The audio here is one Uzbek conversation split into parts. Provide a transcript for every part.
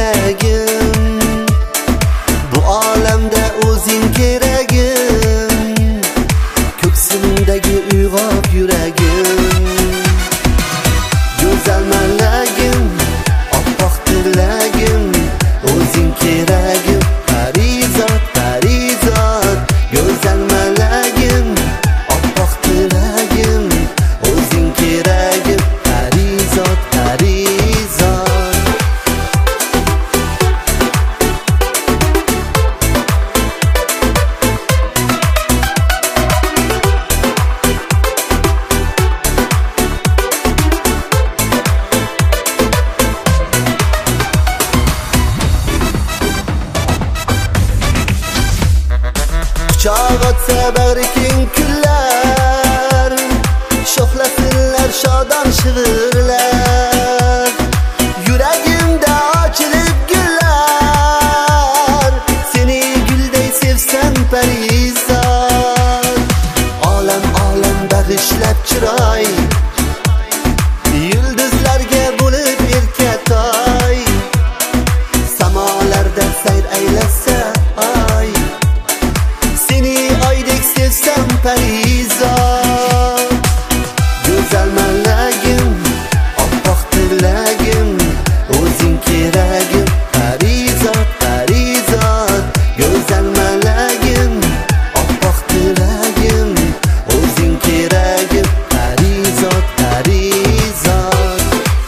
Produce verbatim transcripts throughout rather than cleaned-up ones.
tilagim, bu olamda o'zing keragim, ko'ksimdagi uyg'oq yuragim, go'zal malagim, oppoq tilagim, o'zing keragim, parizod, parizod, go'zal malagim, oppoq tilagim, o'zing keragim, parizod, parizod. Quchoq otsa bag'ri keng kunlar, sho'xlasinlar shodon shivirlar, yuragimda ochilib gullar, seni gulday sevsam parizod, olam olam bag'ishlab chiroy, yulduzlarga bo'lib erkatoy, samolarda sayr aylasa ay, seni oydek sevsam parizod, go'zal malagim, oppoq tilagim, o'zing keragim, parizod, parizod, go'zal malagim, oppoq tilagim, o'zing keragim, parizod, parizod.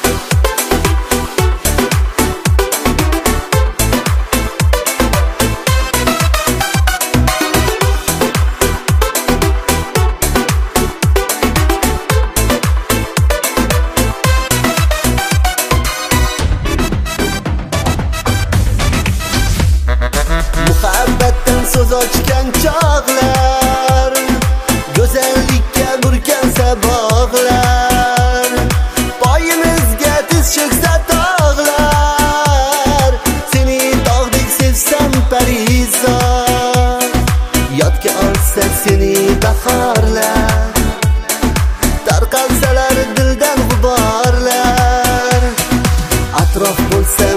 Muhabbatdan so'z ochgan chog'lar, go'zallikka burkan sabog'lar, poyimizga tiz cho'ksa tog'lar, seni dog'dek sevsam parizod, yodga olsa seni bahorlar, tarqalsalar dildan g'uborlar, atrof bo'lsa